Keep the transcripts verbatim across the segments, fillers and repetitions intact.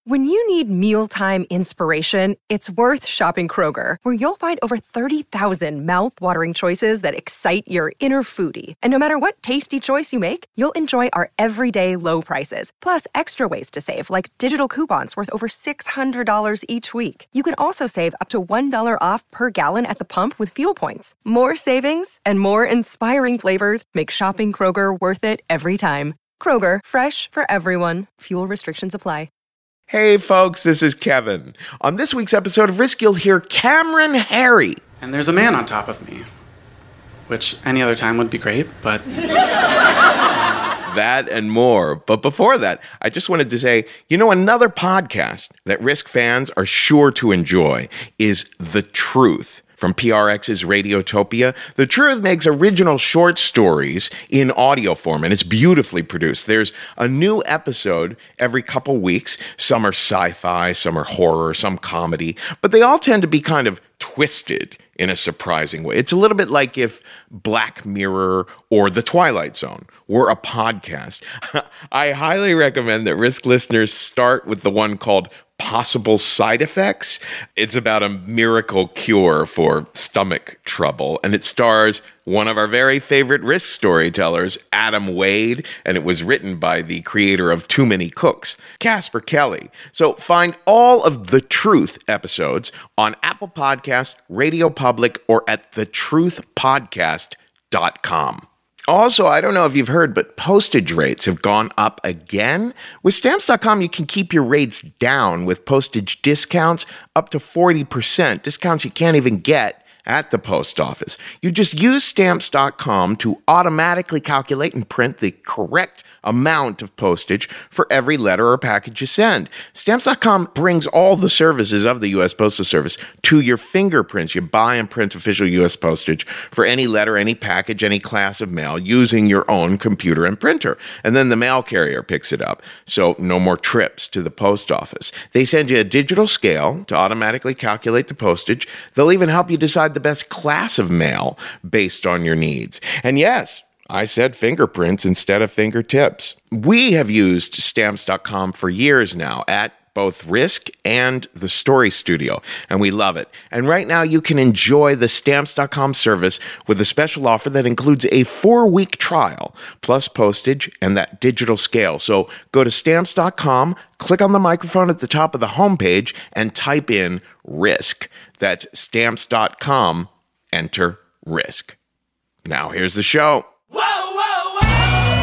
When you need mealtime inspiration, it's worth shopping Kroger, where you'll find over thirty thousand mouth-watering choices that excite your inner foodie. And no matter what tasty choice you make, you'll enjoy our everyday low prices, plus extra ways to save, like digital coupons worth over six hundred dollars each week. You can also save up to one dollar off per gallon at the pump with fuel points. More savings and more inspiring flavors make shopping Kroger worth it every time. Kroger, fresh for everyone. Fuel restrictions apply. Hey folks, this is Kevin. On this week's episode of Risk, you'll hear Cameron Harry. And there's a man on top of me, which any other time would be great, but... That and more. But before that, I just wanted to say, you know, another podcast that Risk fans are sure to enjoy is The Truth. From P R X's Radiotopia, The Truth makes original short stories in audio form, and it's beautifully produced. There's a new episode every couple weeks. Some are sci-fi, some are horror, some comedy, but they all tend to be kind of twisted in a surprising way. It's a little bit like if Black Mirror or The Twilight Zone were a podcast. I highly recommend that Risk listeners start with the one called Possible Side Effects. It's about a miracle cure for stomach trouble, and it stars one of our very favorite Risk storytellers, Adam Wade, and it was written by the creator of Too Many Cooks, Casper Kelly. So find all of The Truth episodes on Apple Podcasts, Radio Public, or at the truth podcast dot com. Also, I don't know if you've heard, but postage rates have gone up again. With Stamps dot com, you can keep your rates down with postage discounts up to forty percent, discounts you can't even get at the post office. You just use Stamps dot com to automatically calculate and print the correct amount of postage for every letter or package you send. Stamps dot com brings all the services of the U S Postal Service to your fingerprints. You buy and print official U S postage for any letter, any package, any class of mail using your own computer and printer. And then the mail carrier picks it up. So no more trips to the post office. They send you a digital scale to automatically calculate the postage. They'll even help you decide the best class of mail based on your needs. And yes, I said fingerprints instead of fingertips. We have used Stamps dot com for years now at both Risk and the Story Studio, and we love it. And right now you can enjoy the Stamps dot com service with a special offer that includes a four-week trial, plus postage and that digital scale. So go to Stamps dot com, click on the microphone at the top of the homepage, and type in Risk. That's Stamps dot com, enter Risk. Now here's the show. Whoa, whoa, whoa!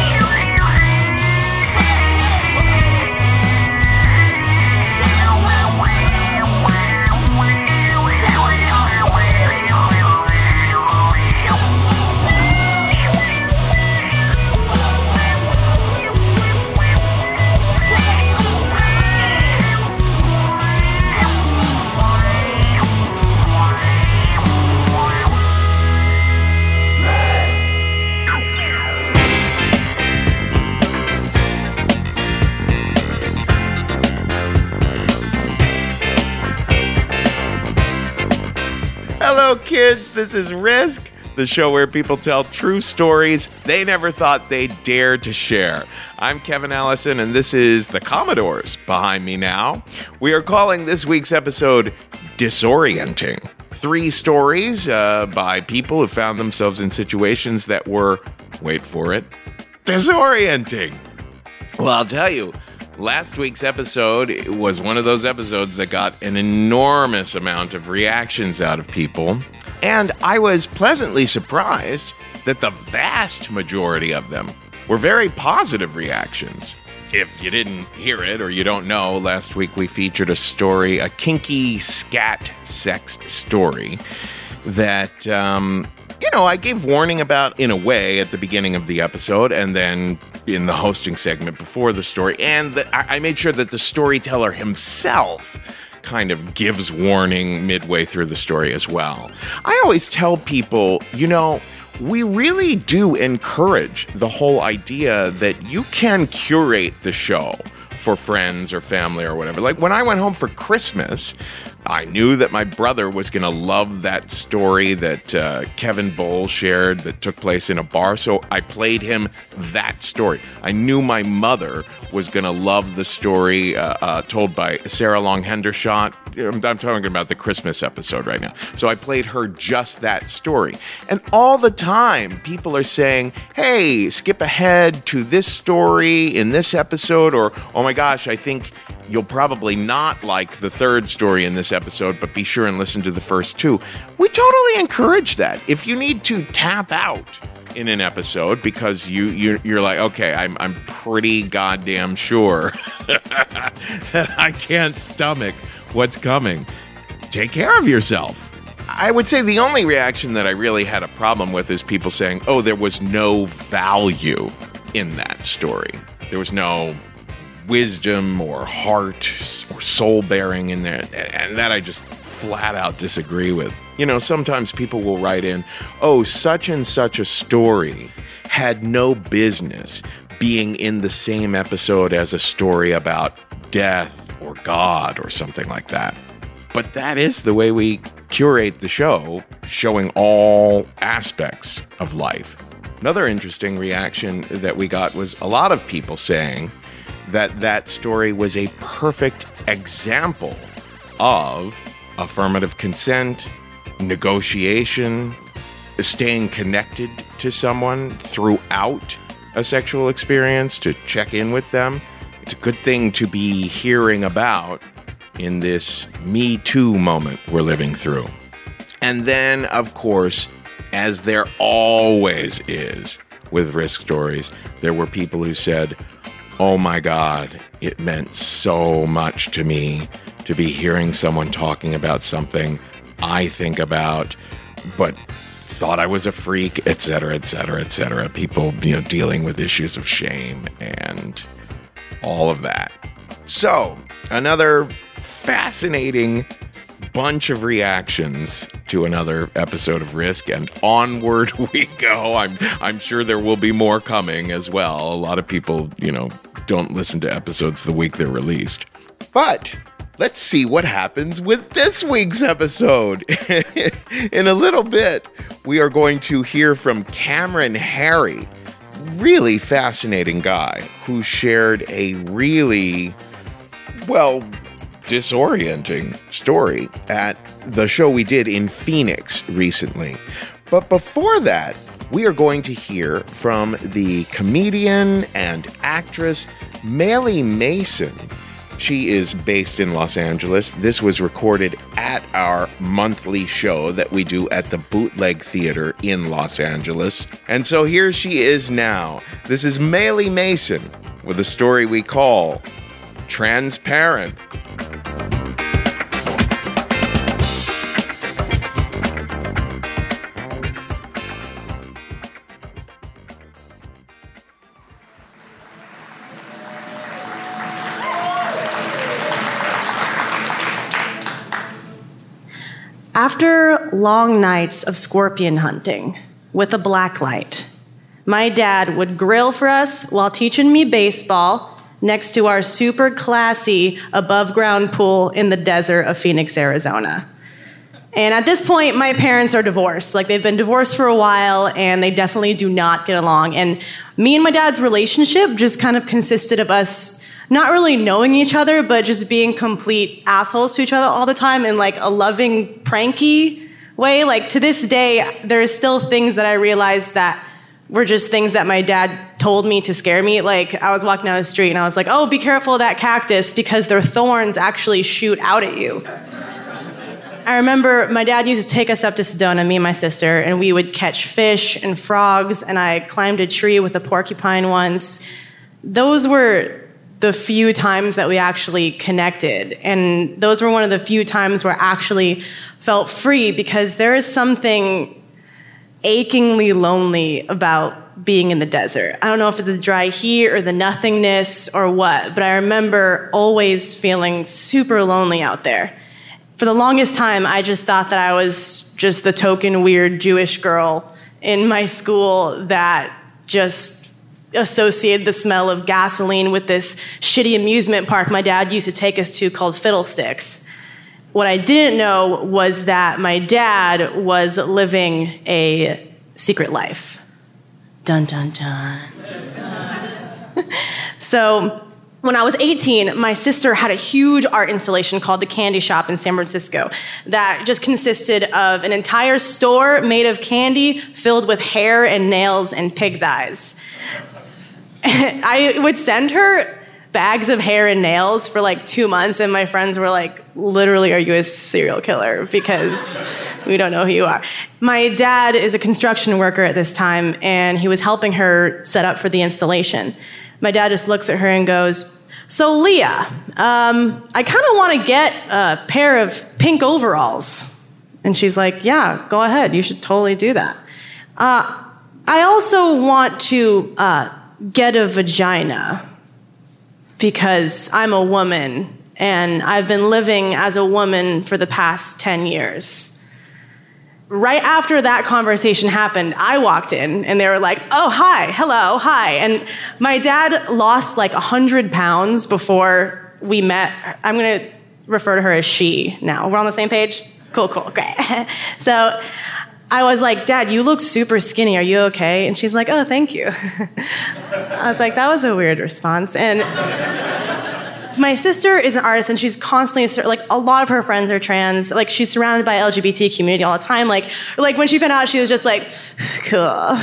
Hello, kids. This is Risk, the show where people tell true stories they never thought they'd dare to share. I'm Kevin Allison, and this is the Commodores behind me now. We are calling this week's episode Disorienting. Three stories uh, by people who found themselves in situations that were, wait for it, disorienting. Well, I'll tell you, last week's episode was one of those episodes that got an enormous amount of reactions out of people, and I was pleasantly surprised that the vast majority of them were very positive reactions. If you didn't hear it or you don't know, last week we featured a story, a kinky scat sex story that, um, you know, I gave warning about in a way at the beginning of the episode and then in the hosting segment before the story. And the, I, I made sure that the storyteller himself kind of gives warning midway through the story as well. I always tell people, you know, we really do encourage the whole idea that you can curate the show for friends or family or whatever. Like when I went home for Christmas, I knew that my brother was going to love that story that uh, Kevin Bowles shared that took place in a bar, so I played him that story. I knew my mother was going to love the story uh, uh, told by Sarah Long Hendershot. I'm, I'm talking about the Christmas episode right now. So I played her just that story. And all the time, people are saying, hey, skip ahead to this story in this episode, or, oh my gosh, I think you'll probably not like the third story in this episode, but be sure and listen to the first two. We totally encourage that. If you need to tap out in an episode because you, you you're like, okay, I'm I'm pretty goddamn sure that I can't stomach what's coming, take care of yourself. I would say the only reaction that I really had a problem with is people saying, oh, there was no value in that story. There was no wisdom or heart or soul bearing in there, and that I just flat out disagree with. You know, sometimes people will write in, oh, such and such a story had no business being in the same episode as a story about death or God or something like that. But that is the way we curate the show, showing all aspects of life. Another interesting reaction that we got was a lot of people saying that that story was a perfect example of affirmative consent, negotiation, staying connected to someone throughout a sexual experience, to check in with them. It's a good thing to be hearing about in this Me Too moment we're living through. And then, of course, as there always is with Risk Stories, there were people who said, oh my God, it meant so much to me to be hearing someone talking about something I think about, but thought I was a freak, et cetera, et cetera, et cetera. People, you know, dealing with issues of shame and all of that. So, another fascinating bunch of reactions to another episode of Risk, and onward we go. I'm I'm sure there will be more coming as well. A lot of people, you know, don't listen to episodes the week they're released. But let's see what happens with this week's episode. In a little bit, we are going to hear from Cameron Harry, really fascinating guy who shared a really, well, disorienting story at the show we did in Phoenix recently. But before that, we are going to hear from the comedian and actress Maile Mason. She is based in Los Angeles. This was recorded at our monthly show that we do at the Bootleg Theater in Los Angeles. And so here she is now. This is Maile Mason with a story we call Transparent. After long nights of scorpion hunting with a black light, my dad would grill for us while teaching me baseball next to our super classy above-ground pool in the desert of Phoenix, Arizona. And at this point, my parents are divorced. Like, they've been divorced for a while, and they definitely do not get along. And me and my dad's relationship just kind of consisted of us not really knowing each other, but just being complete assholes to each other all the time in like a loving, pranky way. Like, to this day, there's still things that I realize that were just things that my dad told me to scare me. Like, I was walking down the street and I was like, oh, be careful of that cactus because their thorns actually shoot out at you. I remember my dad used to take us up to Sedona, me and my sister, and we would catch fish and frogs, and I climbed a tree with a porcupine once. Those were the few times that we actually connected. And those were one of the few times where I actually felt free, because there is something achingly lonely about being in the desert. I don't know if it's the dry heat or the nothingness or what, but I remember always feeling super lonely out there. For the longest time, I just thought that I was just the token weird Jewish girl in my school that just associated the smell of gasoline with this shitty amusement park my dad used to take us to called Fiddlesticks. What I didn't know was that my dad was living a secret life. Dun, dun, dun. So when I was eighteen, my sister had a huge art installation called The Candy Shop in San Francisco that just consisted of an entire store made of candy filled with hair and nails and pig's eyes. I would send her bags of hair and nails for like two months, and my friends were like, literally, are you a serial killer? Because we don't know who you are. My dad is a construction worker at this time, and he was helping her set up for the installation. My dad just looks at her and goes, so Leah, um, I kind of want to get a pair of pink overalls. And she's like, yeah, go ahead. You should totally do that. Uh, I also want to uh, get a vagina because I'm a woman and I've been living as a woman for the past ten years. Right after that conversation happened, I walked in and they were like, oh, hi, hello, hi. And my dad lost like one hundred pounds before we met. I'm going to refer to her as she now. We're on the same page? Cool, cool, great. So I was like, Dad, you look super skinny. Are you okay? And she's like, oh, thank you. I was like, that was a weird response. And my sister is an artist, and she's constantly, like, a lot of her friends are trans. Like, she's surrounded by L G B T community all the time. Like, like when she found out, she was just like, cool.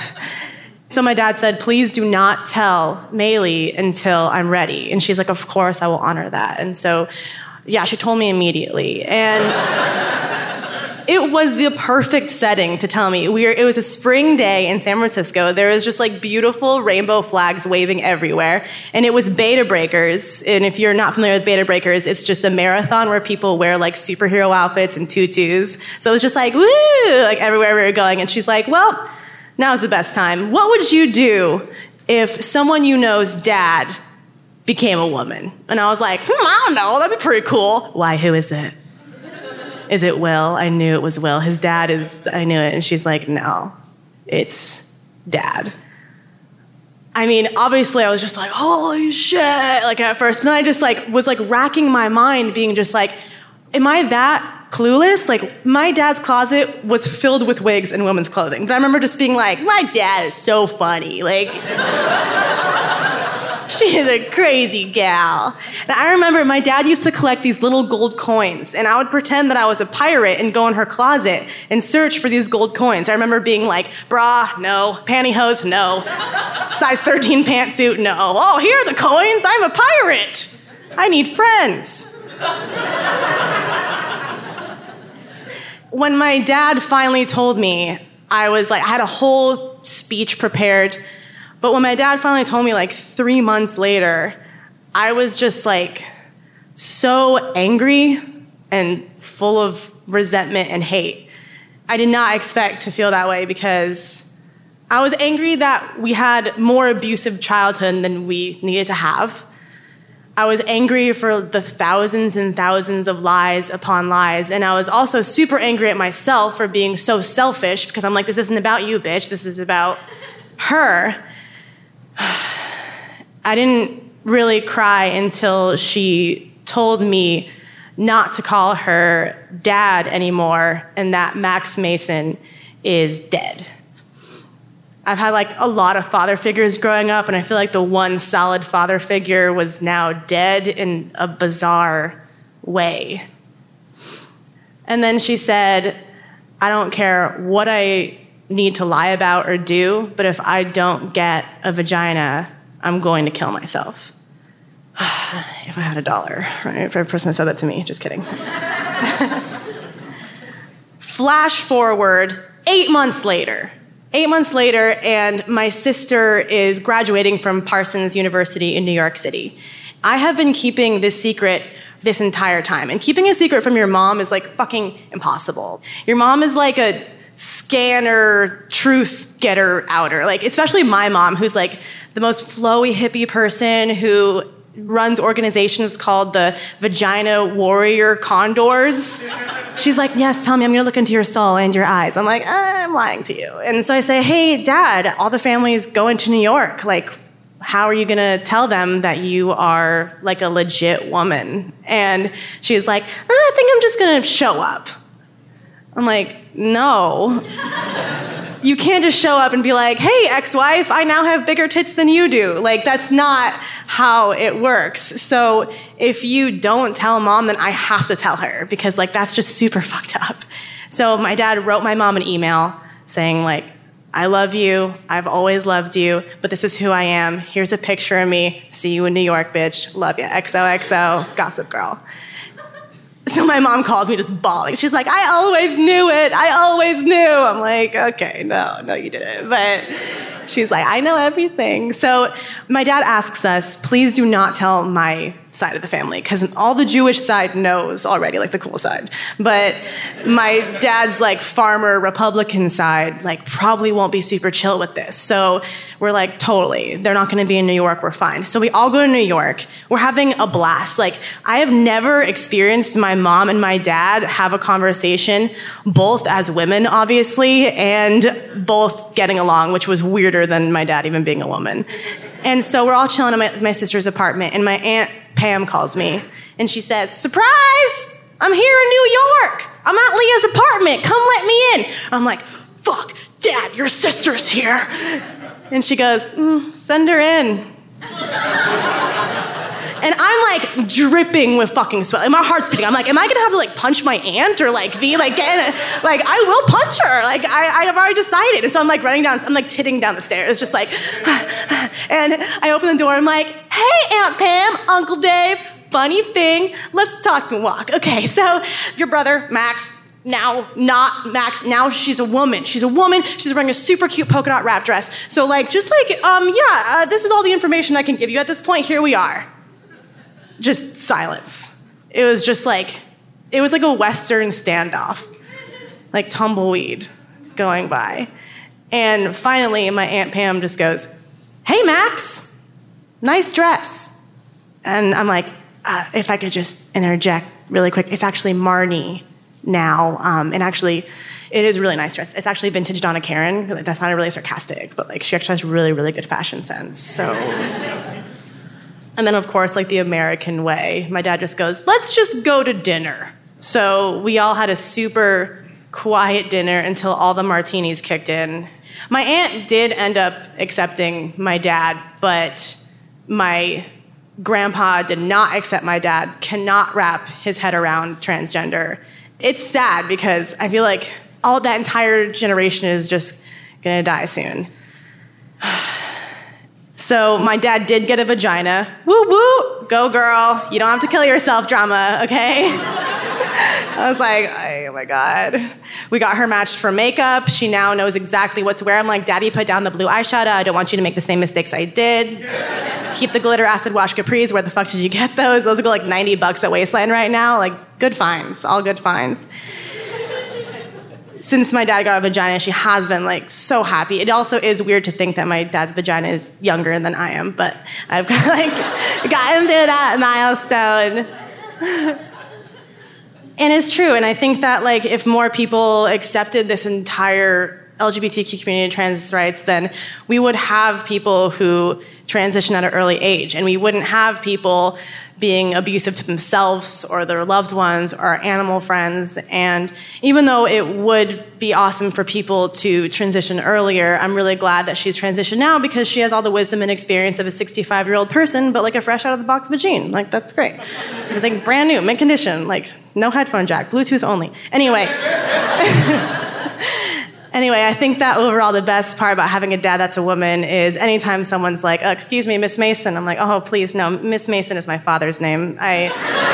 So my dad said, please do not tell Maylee until I'm ready. And she's like, of course, I will honor that. And so, yeah, she told me immediately. And it was the perfect setting to tell me. We were, it was a spring day in San Francisco. There was just like beautiful rainbow flags waving everywhere. And it was Beta Breakers. And if you're not familiar with Beta Breakers, it's just a marathon where people wear like superhero outfits and tutus. So it was just like, woo, like everywhere we were going. And she's like, well, now's the best time. What would you do if someone you know's dad became a woman? And I was like, hmm, I don't know, that'd be pretty cool. Why, who is it? Is it Will? I knew it was Will. His dad is, I knew it. And she's like, no, it's Dad. I mean, obviously I was just like, holy shit, like at first. But then I just like was like racking my mind being just like, am I that clueless? Like my dad's closet was filled with wigs and women's clothing. But I remember just being like, my dad is so funny. Like, she is a crazy gal. And I remember my dad used to collect these little gold coins, and I would pretend that I was a pirate and go in her closet and search for these gold coins. I remember being like, bra, no. Pantyhose, no. Size thirteen pantsuit, no. Oh, here are the coins. I'm a pirate. I need friends. When my dad finally told me, I was like, I had a whole speech prepared. But when my dad finally told me like three months later, I was just like so angry and full of resentment and hate. I did not expect to feel that way because I was angry that we had more abusive childhood than we needed to have. I was angry for the thousands and thousands of lies upon lies. And I was also super angry at myself for being so selfish because I'm like, this isn't about you, bitch. This is about her. I didn't really cry until she told me not to call her dad anymore and that Max Mason is dead. I've had like a lot of father figures growing up, and I feel like the one solid father figure was now dead in a bizarre way. And then she said, I don't care what I need to lie about or do, but if I don't get a vagina, I'm going to kill myself. If I had a dollar, right? For a person that said that to me, just kidding. Flash forward eight months later. Eight months later, and my sister is graduating from Parsons University in New York City. I have been keeping this secret this entire time. And keeping a secret from your mom is like fucking impossible. Your mom is like a scanner, truth getter, outer. Like, especially my mom, who's like the most flowy hippie person who runs organizations called the Vagina Warrior Condors. she's like, yes, tell me, I'm gonna look into your soul and your eyes. I'm like, ah, I'm lying to you. And so I say, hey, Dad, all the families going to New York. Like, how are you gonna tell them that you are like a legit woman? And she's like, ah, I think I'm just gonna show up. I'm like, no. You can't just show up and be like, hey, ex-wife, I now have bigger tits than you do. Like, that's not how it works. So if you don't tell mom, then I have to tell her because, like, that's just super fucked up. So my dad wrote my mom an email saying, like, I love you. I've always loved you, but this is who I am. Here's a picture of me. See you in New York, bitch. Love you. X O X O, Gossip Girl. So my mom calls me just bawling. She's like, I always knew it. I always knew. I'm like, okay, no, no, you didn't. But she's like, I know everything. So my dad asks us, please do not tell my side of the family, because all the Jewish side knows already, like the cool side. But my dad's like farmer Republican side, like probably won't be super chill with this. So we're like, totally, they're not gonna be in New York, we're fine. So we all go to New York, we're having a blast. Like, I have never experienced my mom and my dad have a conversation, both as women, obviously, and both getting along, which was weirder than my dad even being a woman. And so we're all chilling in my, my sister's apartment, and my Aunt Pam calls me, and she says, surprise! I'm here in New York! I'm at Leah's apartment, come let me in! I'm like, fuck, Dad, your sister's here! And she goes, mm, send her in. And I'm like dripping with fucking sweat. Like, my heart's beating. I'm like, am I gonna have to like punch my aunt or like be like, get, like I will punch her. Like I, I have already decided. And so I'm like running down, I'm like titting down the stairs, just like, and I open the door. I'm like, hey, Aunt Pam, Uncle Dave, funny thing, let's talk and walk. Okay, so your brother, Max, now not Max, now she's a woman. She's a woman, she's wearing a super cute polka dot wrap dress. So like, just like, um, yeah, uh, this is all the information I can give you at this point. Here we are. Just silence. It was just like, it was like a Western standoff, like tumbleweed going by. And finally, my Aunt Pam just goes, hey, Max, nice dress. And I'm like, uh, if I could just interject really quick, it's actually Marnie now. Um, and actually, it is a really nice dress. It's actually vintage Donna Karan. Like, that's not really sarcastic, but like she actually has really, really good fashion sense. So... And then, of course, like the American way, my dad just goes, let's just go to dinner. So we all had a super quiet dinner until all the martinis kicked in. My aunt did end up accepting my dad, but my grandpa did not accept my dad, cannot wrap his head around transgender. It's sad because I feel like all that entire generation is just gonna die soon. So my dad did get a vagina. Woo woo, go girl. You don't have to kill yourself, drama, okay? I was like, oh my God. We got her matched for makeup. She now knows exactly what to wear. I'm like, Daddy, put down the blue eyeshadow. I don't want you to make the same mistakes I did. Yeah. Keep the glitter acid wash capris. Where the fuck did you get those? Those go like ninety bucks at Wasteland right now. Like, good finds, all good finds. Since my dad got a vagina, she has been like so happy. It also is weird to think that my dad's vagina is younger than I am, but I've like gotten through that milestone. And it's true, and I think that like if more people accepted this entire L G B T Q community, trans rights, then we would have people who transition at an early age, and we wouldn't have people being abusive to themselves or their loved ones or animal friends. And even though it would be awesome for people to transition earlier, I'm really glad that she's transitioned now because she has all the wisdom and experience of a sixty-five-year-old person, but like a fresh out of the box vagine. Like, that's great. Like brand new, mint condition, like no headphone jack, Bluetooth only. Anyway. Anyway, I think that overall the best part about having a dad that's a woman is anytime someone's like, oh, excuse me, Miss Mason, I'm like, oh, please, no, Miss Mason is my father's name. I...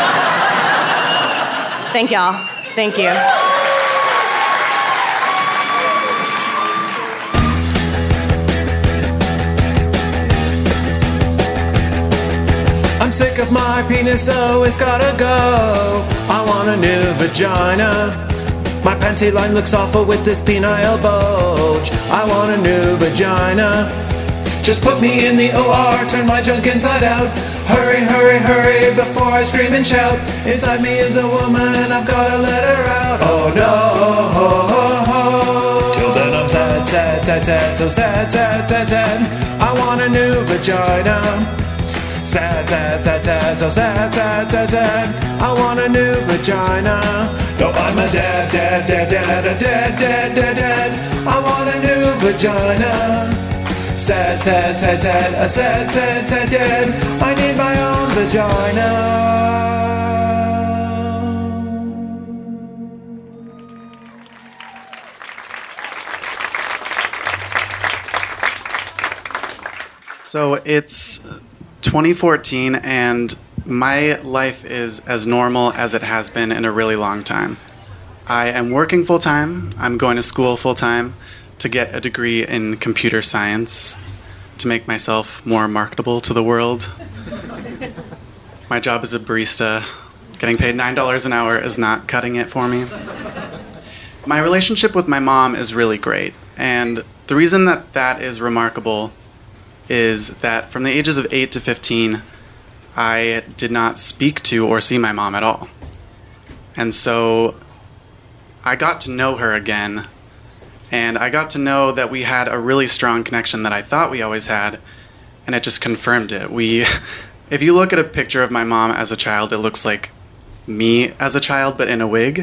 Thank y'all. Thank you. I'm sick of my penis, so it's gotta go. I want a new vagina. My panty line looks awful with this penile bulge. I want a new vagina. Just put me in the O R, turn my junk inside out. Hurry, hurry, hurry, before I scream and shout. Inside me is a woman, I've gotta let her out. Oh no. Till then I'm sad, sad, sad, sad, so sad, sad, sad, sad. I want a new vagina. Sad, sad, sad, sad, so sad, sad, sad, sad. I want a new vagina. No, I'm a dad, dad, dad, dad, a dad, dad, dad, dad. I want a new vagina. Sad, sad, sad, sad, a sad, sad, sad dad. I need my own vagina. So it's twenty fourteen, and my life is as normal as it has been in a really long time. I am working full-time. I'm going to school full-time to get a degree in computer science to make myself more marketable to the world. My job as a barista, getting paid nine dollars an hour, is not cutting it for me. My relationship with my mom is really great, and the reason that that is remarkable is that from the ages of eight to fifteen, I did not speak to or see my mom at all. And so I got to know her again, and I got to know that we had a really strong connection that I thought we always had, and it just confirmed it. We, if you look at a picture of my mom as a child, it looks like me as a child, but in a wig.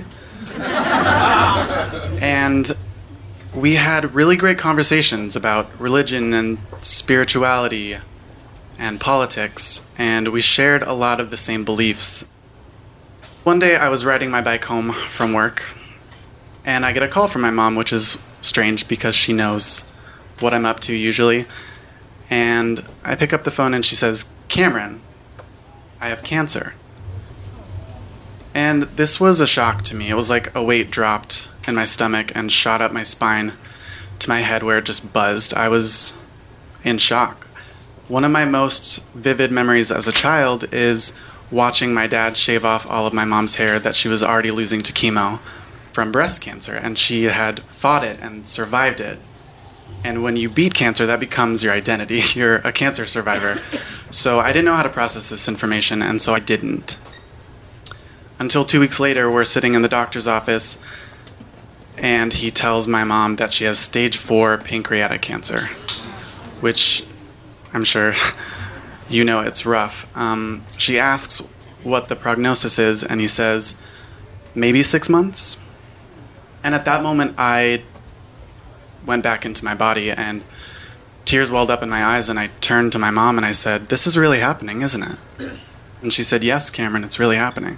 And we had really great conversations about religion and spirituality and politics, and we shared a lot of the same beliefs. One day I was riding my bike home from work, and I get a call from my mom, which is strange because she knows what I'm up to usually. And I pick up the phone and she says, "Cameron, I have cancer." And this was a shock to me. It was like a weight dropped in my stomach and shot up my spine to my head where it just buzzed. I was in shock. One of my most vivid memories as a child is watching my dad shave off all of my mom's hair that she was already losing to chemo from breast cancer, and she had fought it and survived it. And when you beat cancer, that becomes your identity. You're a cancer survivor. So I didn't know how to process this information, and so I didn't. Until two weeks later, we're sitting in the doctor's office, and he tells my mom that she has stage four pancreatic cancer, which I'm sure you know it's rough. Um, she asks what the prognosis is, and he says, maybe six months. And at that moment, I went back into my body, and tears welled up in my eyes, and I turned to my mom, and I said, "This is really happening, isn't it?" And she said, "Yes, Cameron, it's really happening."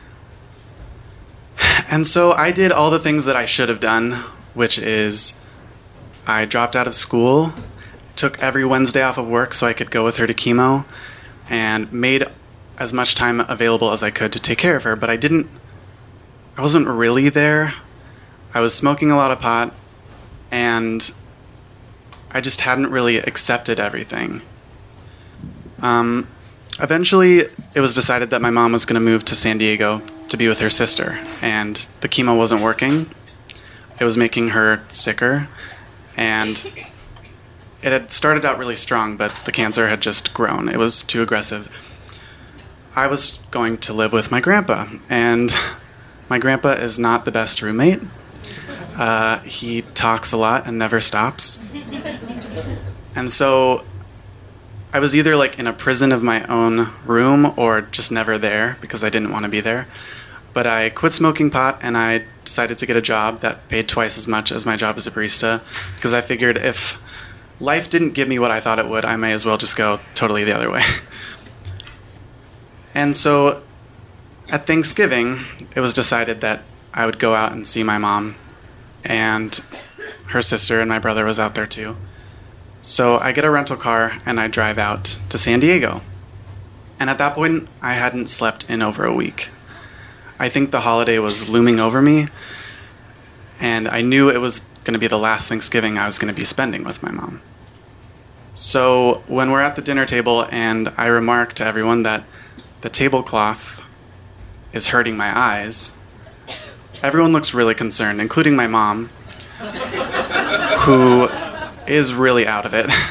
And so I did all the things that I should have done, which is I dropped out of school, took every Wednesday off of work so I could go with her to chemo, and made as much time available as I could to take care of her. But I didn't, I wasn't really there. I was smoking a lot of pot, and I just hadn't really accepted everything. Um, eventually, it was decided that my mom was going to move to San Diego to be with her sister, and the chemo wasn't working. It was making her sicker, and it had started out really strong, but the cancer had just grown. It was too aggressive. I was going to live with my grandpa, and my grandpa is not the best roommate. Uh, he talks a lot and never stops. And so I was either like in a prison of my own room or just never there because I didn't want to be there. But I quit smoking pot, and I decided to get a job that paid twice as much as my job as a barista, because I figured if life didn't give me what I thought it would, I may as well just go totally the other way. And so at Thanksgiving, it was decided that I would go out and see my mom, and her sister and my brother was out there too. So I get a rental car and I drive out to San Diego. And at that point, I hadn't slept in over a week. I think the holiday was looming over me, and I knew it was going to be the last Thanksgiving I was going to be spending with my mom. So when we're at the dinner table and I remark to everyone that the tablecloth is hurting my eyes, everyone looks really concerned, including my mom, who is really out of it.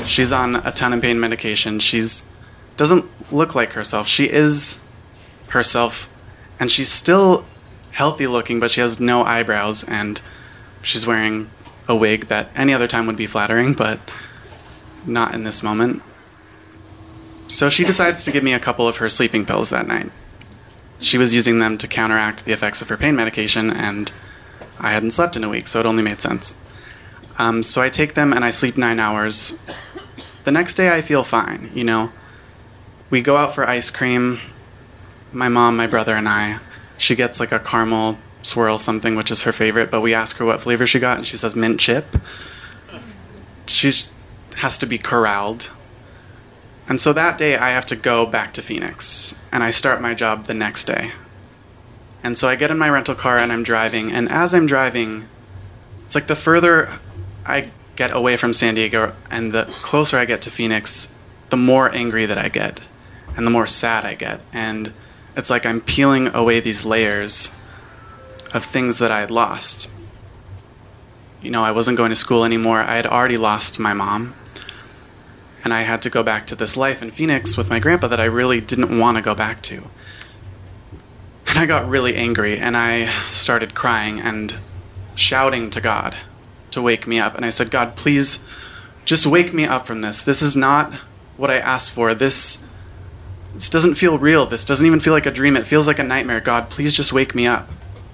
She's on a ton of pain medication. She's doesn't look like herself. She is herself, and she's still healthy looking, but she has no eyebrows, and she's wearing a wig that any other time would be flattering, but not in this moment. So she decides to give me a couple of her sleeping pills that night. She was using them to counteract the effects of her pain medication, and I hadn't slept in a week, so it only made sense. Um, so I take them and I sleep nine hours. The next day I feel fine, you know. We go out for ice cream, my mom, my brother, and I. She gets like a caramel swirl something, which is her favorite, but we ask her what flavor she got, and she says mint chip. She has to be corralled. And so that day I have to go back to Phoenix, and I start my job the next day. And so I get in my rental car and I'm driving, and as I'm driving, it's like the further I get away from San Diego and the closer I get to Phoenix, the more angry that I get and the more sad I get. And it's like I'm peeling away these layers of things that I had lost. You know, I wasn't going to school anymore. I had already lost my mom. And I had to go back to this life in Phoenix with my grandpa that I really didn't want to go back to. And I got really angry, and I started crying and shouting to God to wake me up. And I said, God, please just wake me up from this. This is not what I asked for. This, this doesn't feel real. This doesn't even feel like a dream. It feels like a nightmare. God, please just wake me up.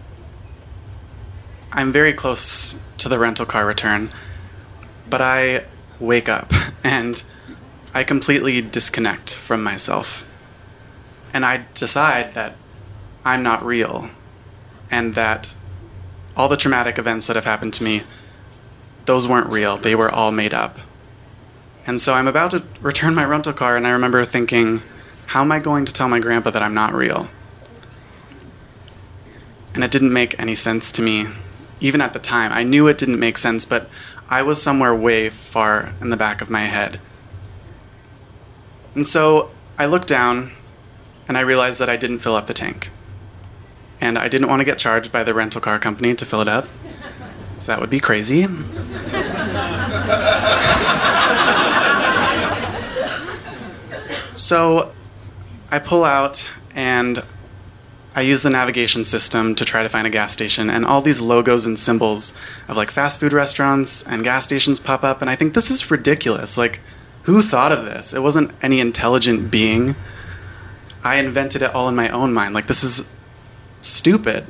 I'm very close to the rental car return, but I wake up and I completely disconnect from myself. And I decide that I'm not real, and that all the traumatic events that have happened to me, those weren't real. They were all made up. And so I'm about to return my rental car, and I remember thinking, how am I going to tell my grandpa that I'm not real? And it didn't make any sense to me, even at the time. I knew it didn't make sense, but I was somewhere way far in the back of my head. And so I looked down, and I realized that I didn't fill up the tank. And I didn't want to get charged by the rental car company to fill it up, so that would be crazy. So I pull out, and I use the navigation system to try to find a gas station, and all these logos and symbols of like fast food restaurants and gas stations pop up, and I think this is ridiculous. Like, who thought of this? It wasn't any intelligent being. I invented it all in my own mind. Like, this is stupid.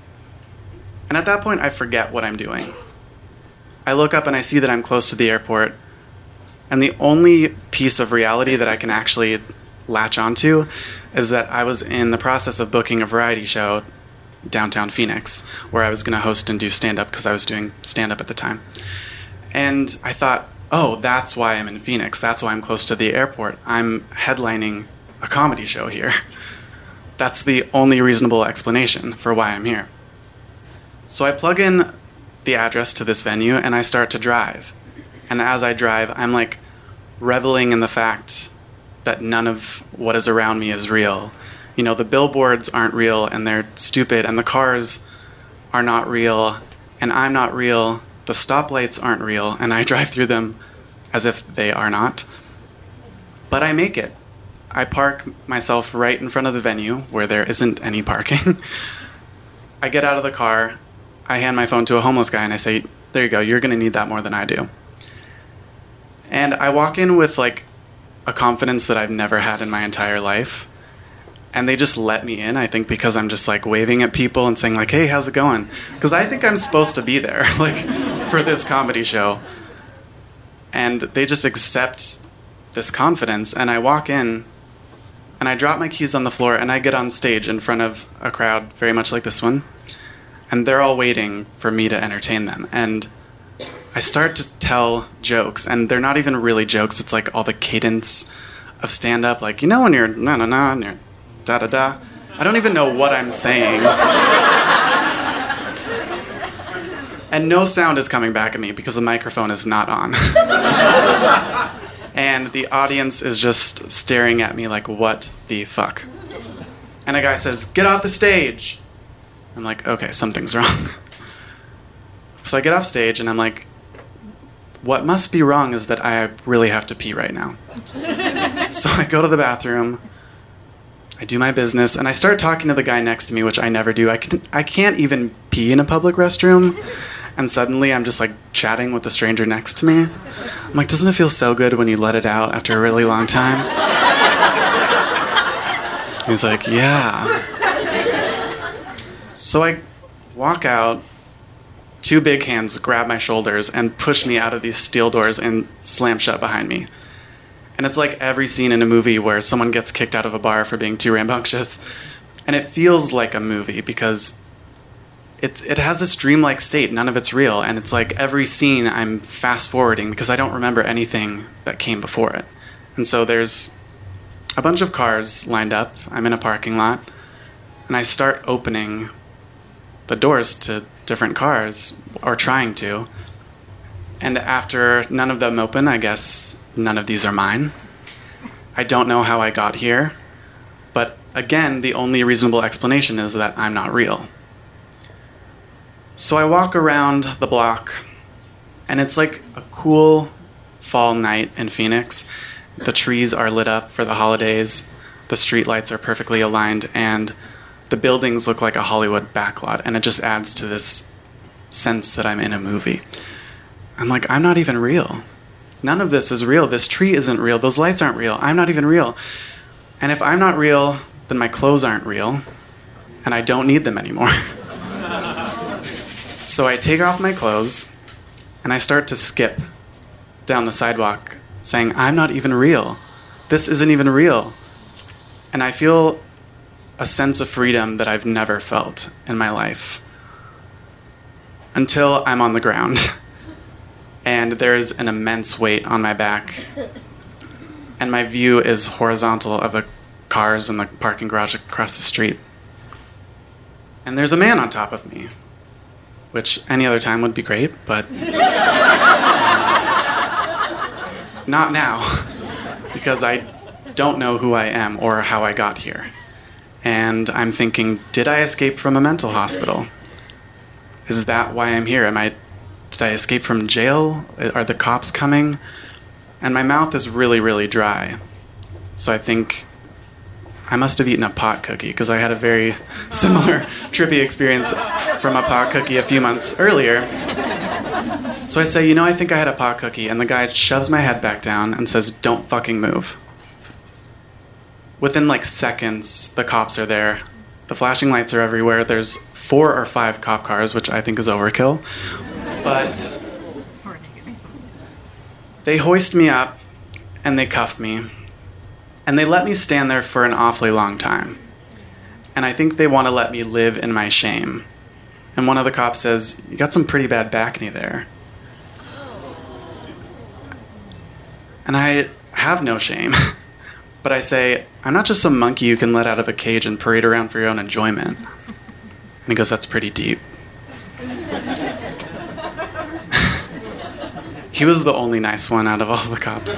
And at that point, I forget what I'm doing. I look up and I see that I'm close to the airport, and the only piece of reality that I can actually latch onto is that I was in the process of booking a variety show downtown Phoenix, where I was going to host and do stand-up because I was doing stand-up at the time. And I thought, oh, that's why I'm in Phoenix. That's why I'm close to the airport. I'm headlining a comedy show here. That's the only reasonable explanation for why I'm here. So I plug in the address to this venue and I start to drive. And as I drive, I'm like reveling in the fact that none of what is around me is real. You know, the billboards aren't real and they're stupid, and the cars are not real and I'm not real. The stoplights aren't real and I drive through them as if they are not. But I make it. I park myself right in front of the venue where there isn't any parking. I get out of the car, I hand my phone to a homeless guy and I say, there you go, you're going to need that more than I do. And I walk in with like a confidence that I've never had in my entire life. And they just let me in, I think because I'm just like waving at people and saying like, hey, how's it going? Because I think I'm supposed to be there like for this comedy show. And they just accept this confidence, and I walk in and I drop my keys on the floor and I get on stage in front of a crowd very much like this one. And they're all waiting for me to entertain them. And I start to tell jokes, and they're not even really jokes. It's like all the cadence of stand-up. Like, you know when you're na-na-na and you're da-da-da? I don't even know what I'm saying. And no sound is coming back at me because the microphone is not on. And the audience is just staring at me like, what the fuck? And a guy says, get off the stage. I'm like, okay, something's wrong. So I get off stage and I'm like, what must be wrong is that I really have to pee right now. So I go to the bathroom, I do my business, and I start talking to the guy next to me, which I never do. I, can, I can't even pee in a public restroom, and suddenly I'm just like chatting with the stranger next to me. I'm like, doesn't it feel so good when you let it out after a really long time? He's like, yeah. So I walk out, two big hands grab my shoulders and push me out of these steel doors and slam shut behind me. And it's like every scene in a movie where someone gets kicked out of a bar for being too rambunctious. And it feels like a movie because it's, it has this dreamlike state. None of it's real. And it's like every scene I'm fast forwarding because I don't remember anything that came before it. And so there's a bunch of cars lined up. I'm in a parking lot. And I start opening the doors to different cars, or trying to. And after none of them open, I guess none of these are mine. I don't know how I got here, but again, the only reasonable explanation is that I'm not real. So I walk around the block, and it's like a cool fall night in Phoenix. The trees are lit up for the holidays, the streetlights are perfectly aligned, and the buildings look like a Hollywood backlot, and it just adds to this sense that I'm in a movie. I'm like, I'm not even real. None of this is real. This tree isn't real. Those lights aren't real. I'm not even real. And if I'm not real, then my clothes aren't real, and I don't need them anymore. So I take off my clothes, and I start to skip down the sidewalk, saying, I'm not even real. This isn't even real. And I feel a sense of freedom that I've never felt in my life. Until I'm on the ground. And there's an immense weight on my back. And my view is horizontal of the cars in the parking garage across the street. And there's a man on top of me. Which any other time would be great, but not now. Because I don't know who I am or how I got here. And I'm thinking, did I escape from a mental hospital? Is that why I'm here? Am I, did I escape from jail? Are the cops coming? And my mouth is really, really dry. So I think I must have eaten a pot cookie because I had a very similar trippy experience from a pot cookie a few months earlier. So I say, you know, I think I had a pot cookie. And the guy shoves my head back down and says, don't fucking move. Within like seconds, the cops are there. The flashing lights are everywhere. There's four or five cop cars, which I think is overkill. But they hoist me up and they cuff me. And they let me stand there for an awfully long time. And I think they want to let me live in my shame. And one of the cops says, you got some pretty bad back knee there. And I have no shame. But I say, I'm not just some monkey you can let out of a cage and parade around for your own enjoyment. And he goes, that's pretty deep. He was the only nice one out of all the cops.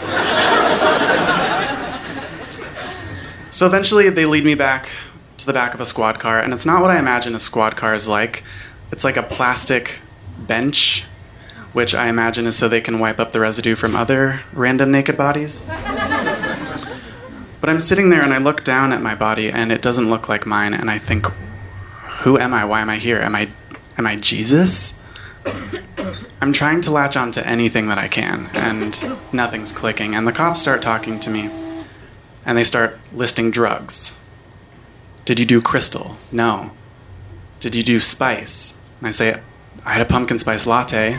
So eventually they lead me back to the back of a squad car, and it's not what I imagine a squad car is like. It's like a plastic bench, which I imagine is so they can wipe up the residue from other random naked bodies. But I'm sitting there and I look down at my body and it doesn't look like mine, and I think, who am I? Why am I here? Am I am I Jesus? I'm trying to latch on to anything that I can, and nothing's clicking. And the cops start talking to me, and they start listing drugs. Did you do crystal? No. Did you do spice? And I say, I had a pumpkin spice latte.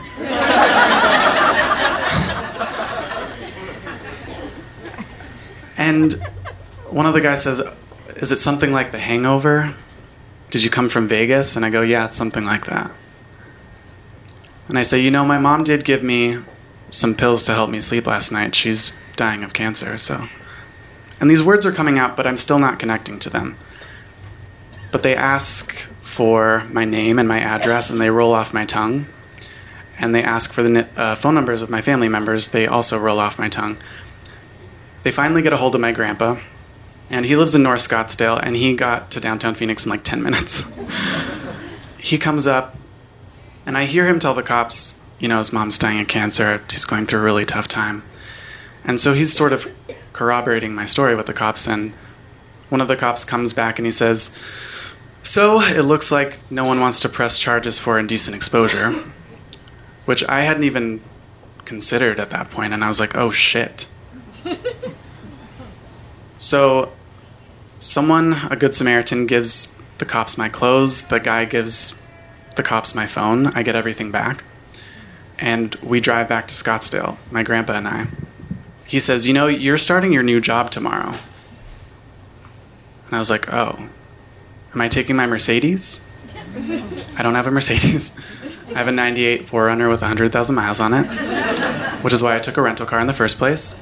And one of the guys says, is it something like The Hangover? Did you come from Vegas? And I go, yeah, it's something like that. And I say, you know, my mom did give me some pills to help me sleep last night. She's dying of cancer, so. And these words are coming out, but I'm still not connecting to them. But they ask for my name and my address, and they roll off my tongue. And they ask for the uh, phone numbers of my family members. They also roll off my tongue. They finally get a hold of my grandpa, and he lives in North Scottsdale, and he got to downtown Phoenix in like ten minutes. He comes up, and I hear him tell the cops, you know, his mom's dying of cancer. He's going through a really tough time. And so he's sort of corroborating my story with the cops, and one of the cops comes back and he says, so it looks like no one wants to press charges for indecent exposure, which I hadn't even considered at that point, and I was like, oh shit. So someone, a good Samaritan, gives the cops my clothes, the guy gives the cops my phone, I get everything back, and we drive back to Scottsdale, my grandpa and I. He says, you know, you're starting your new job tomorrow. And I was like, oh, am I taking my Mercedes? I don't have a Mercedes. I have a ninety-eight four runner with one hundred thousand miles on it, which is why I took a rental car in the first place.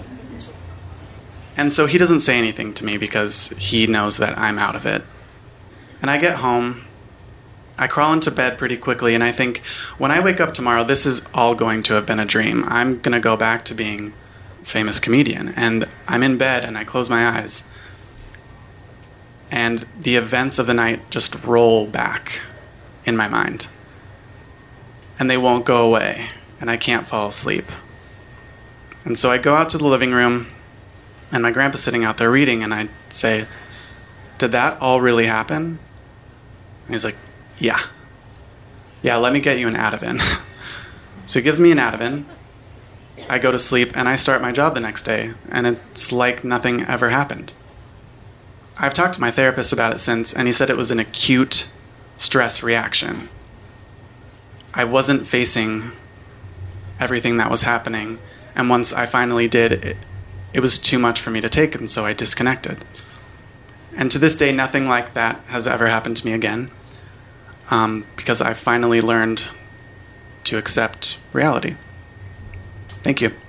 And so he doesn't say anything to me because he knows that I'm out of it. And I get home, I crawl into bed pretty quickly, and I think, when I wake up tomorrow, this is all going to have been a dream. I'm going to go back to being a famous comedian. And I'm in bed, and I close my eyes. And the events of the night just roll back in my mind. And they won't go away, and I can't fall asleep. And so I go out to the living room, and my grandpa's sitting out there reading, and I say, did that all really happen? And he's like, yeah. Yeah, let me get you an Ativan. So he gives me an Ativan. I go to sleep, and I start my job the next day, and it's like nothing ever happened. I've talked to my therapist about it since, and he said it was an acute stress reaction. I wasn't facing everything that was happening, and once I finally did, it, it was too much for me to take, and so I disconnected. And to this day, nothing like that has ever happened to me again, um, because I finally learned to accept reality. Thank you.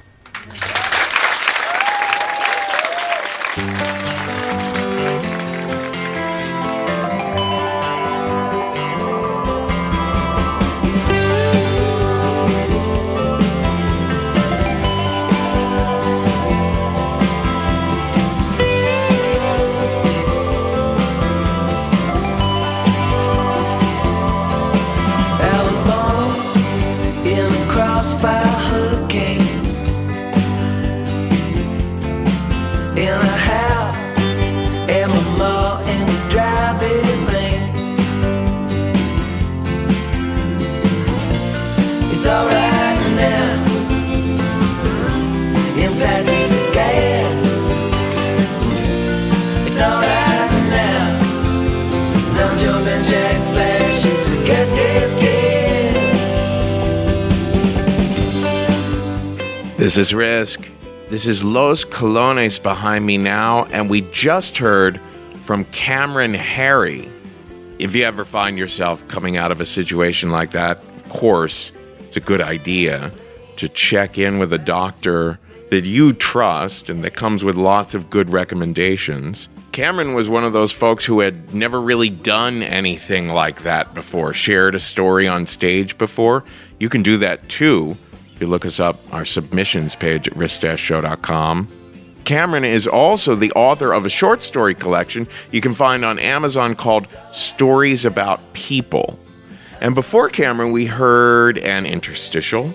This is Risk. This is Los Colones behind me now, and we just heard from Cameron Harry. If you ever find yourself coming out of a situation like that, of course, it's a good idea to check in with a doctor that you trust and that comes with lots of good recommendations. Cameron was one of those folks who had never really done anything like that before, shared a story on stage before. You can do that too. If you look us up, our submissions page at risk dash show dot com. Cameron is also the author of a short story collection you can find on Amazon called Stories About People. And before Cameron, we heard an interstitial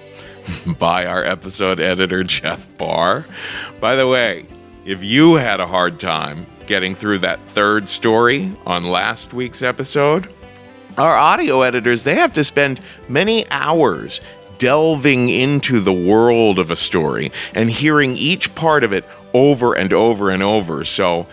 by our episode editor, Jeff Barr. By the way, if you had a hard time getting through that third story on last week's episode, our audio editors, they have to spend many hours delving into the world of a story and hearing each part of it over and over and over. So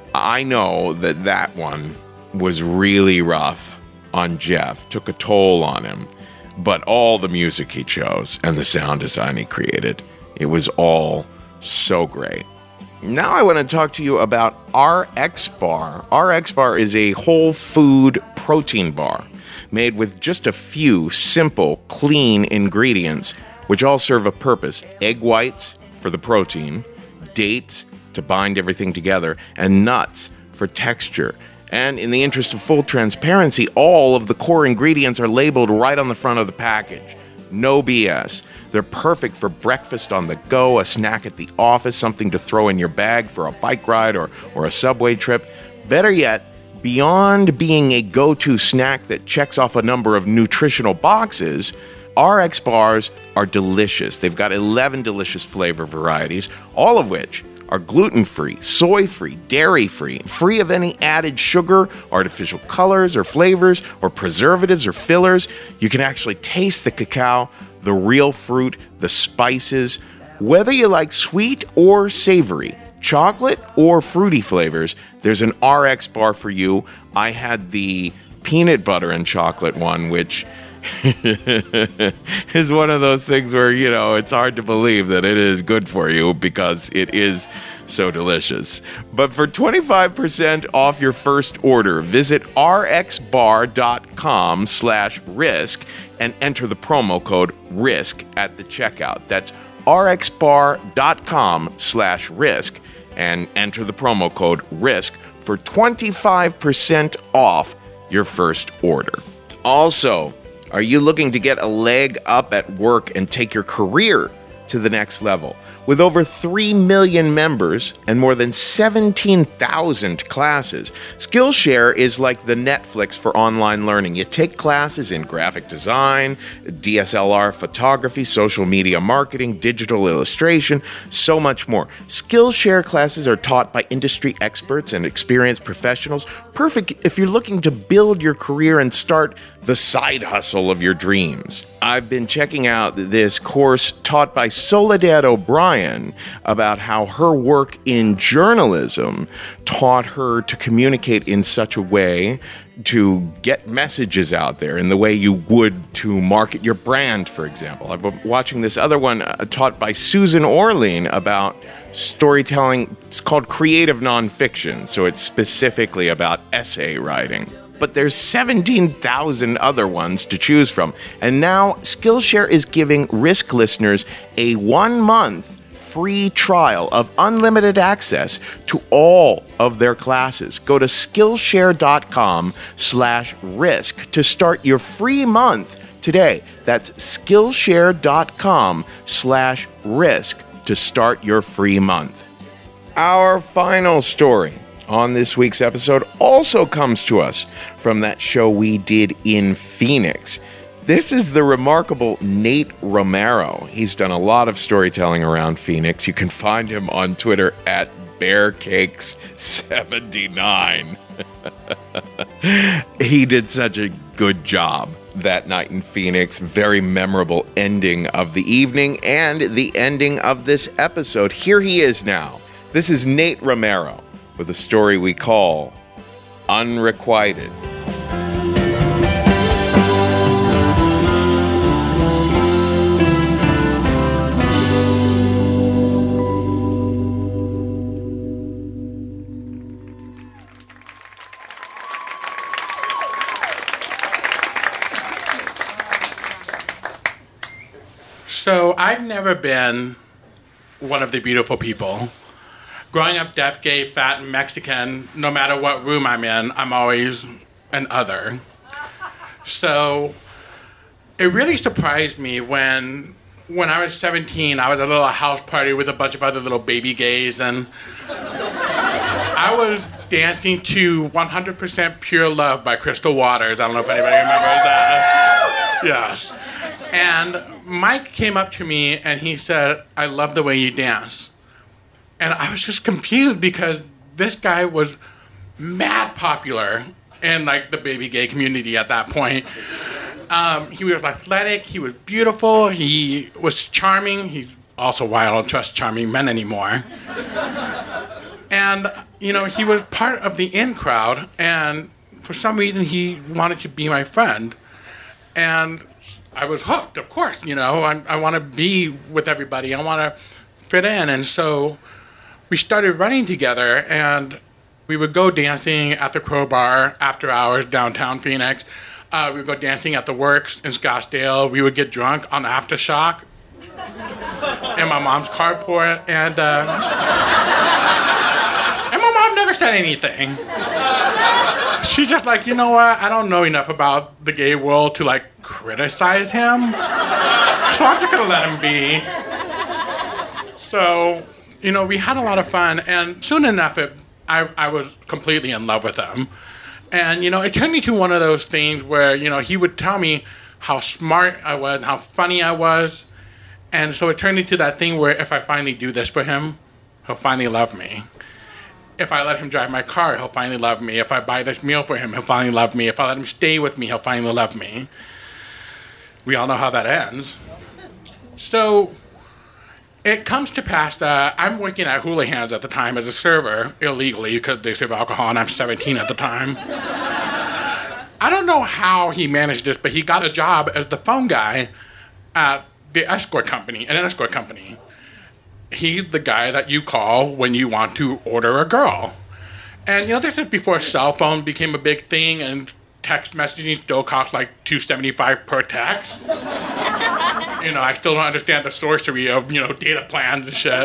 I know that that one was really rough on Jeff, took a toll on him. But all the music he chose and the sound design he created, it was all so great. Now I want to talk to you about R X Bar. R X Bar is a whole food protein bar made with just a few simple, clean ingredients, which all serve a purpose. Egg whites for the protein, dates to bind everything together, and nuts for texture. And in the interest of full transparency, all of the core ingredients are labeled right on the front of the package. No B S. They're perfect for breakfast on the go, a snack at the office, something to throw in your bag for a bike ride or, or a subway trip. Better yet, beyond being a go-to snack that checks off a number of nutritional boxes, R X bars are delicious. They've got eleven delicious flavor varieties, all of which are gluten-free, soy-free, dairy-free, free of any added sugar, artificial colors or flavors, or preservatives or fillers. You can actually taste the cacao, the real fruit, the spices. Whether you like sweet or savory, chocolate or fruity flavors, there's an R X bar for you. I had the peanut butter and chocolate one, which is one of those things where, you know, it's hard to believe that it is good for you because it is so delicious. But for twenty-five percent off your first order, visit rxbar.com slash risk and enter the promo code RISK at the checkout. That's rxbar.com slash risk and enter the promo code RISK for twenty-five percent off your first order. Also, are you looking to get a leg up at work and take your career to the next level? With over three million members and more than seventeen thousand classes, Skillshare is like the Netflix for online learning. You take classes in graphic design, D S L R photography, social media marketing, digital illustration, so much more. Skillshare classes are taught by industry experts and experienced professionals, perfect if you're looking to build your career and start the side hustle of your dreams. I've been checking out this course taught by Soledad O'Brien about how her work in journalism taught her to communicate in such a way to get messages out there in the way you would to market your brand, for example. I've been watching this other one uh, taught by Susan Orlean about storytelling. It's called creative nonfiction, so it's specifically about essay writing. But there's seventeen thousand other ones to choose from. And now Skillshare is giving Risk listeners a one-month free trial of unlimited access to all of their classes. Go to Skillshare.com slash risk to start your free month today. That's Skillshare.com slash risk to start your free month. Our final story on this week's episode also comes to us from that show we did in Phoenix. This is the remarkable Nate Romero. He's done a lot of storytelling around Phoenix. You can find him on Twitter at bear cakes seventy-nine. He did such a good job that night in Phoenix. Very memorable ending of the evening and the ending of this episode. Here he is now. This is Nate Romero with a story we call Unrequited. So I've never been one of the beautiful people. Growing up deaf, gay, fat, and Mexican, no matter what room I'm in, I'm always an other. So it really surprised me when when I was seventeen, I was at a little house party with a bunch of other little baby gays, and I was dancing to one hundred percent Pure Love by Crystal Waters. I don't know if anybody remembers that. Yes. And Mike came up to me and he said, "I love the way you dance." And I was just confused because this guy was mad popular in like the baby gay community at that point. Um, he was athletic, he was beautiful, he was charming. He's also why I don't trust charming men anymore. And, you know, he was part of the in crowd, and for some reason he wanted to be my friend. And I was hooked, of course, you know. I, I want to be with everybody. I want to fit in. And so we started running together, and we would go dancing at the Crowbar after hours downtown Phoenix. Uh, we would go dancing at the Works in Scottsdale. We would get drunk on Aftershock in my mom's carport. And, uh, and my mom never said anything. She just like, you know what? I don't know enough about the gay world to like criticize him. So I'm just gonna let him be. So, you know, we had a lot of fun, and soon enough, it, I, I was completely in love with him. And, you know, it turned into one of those things where, you know, he would tell me, how smart I was, and how funny I was. And so it turned into that thing where if I finally do this for him, he'll finally love me. If I let him drive my car, he'll finally love me. If I buy this meal for him, he'll finally love me. If I let him stay with me, he'll finally love me. We all know how that ends. So it comes to pass that I'm working at Houlihan's at the time as a server, illegally, because they serve alcohol, and I'm seventeen at the time. I don't know how he managed this, but he got a job as the phone guy at the escort company, an escort company. He's the guy that you call when you want to order a girl. And, you know, this is before cell phone became a big thing, and text messaging still costs like two dollars and seventy-five cents per text. You know, I still don't understand the sorcery of, you know, data plans and shit.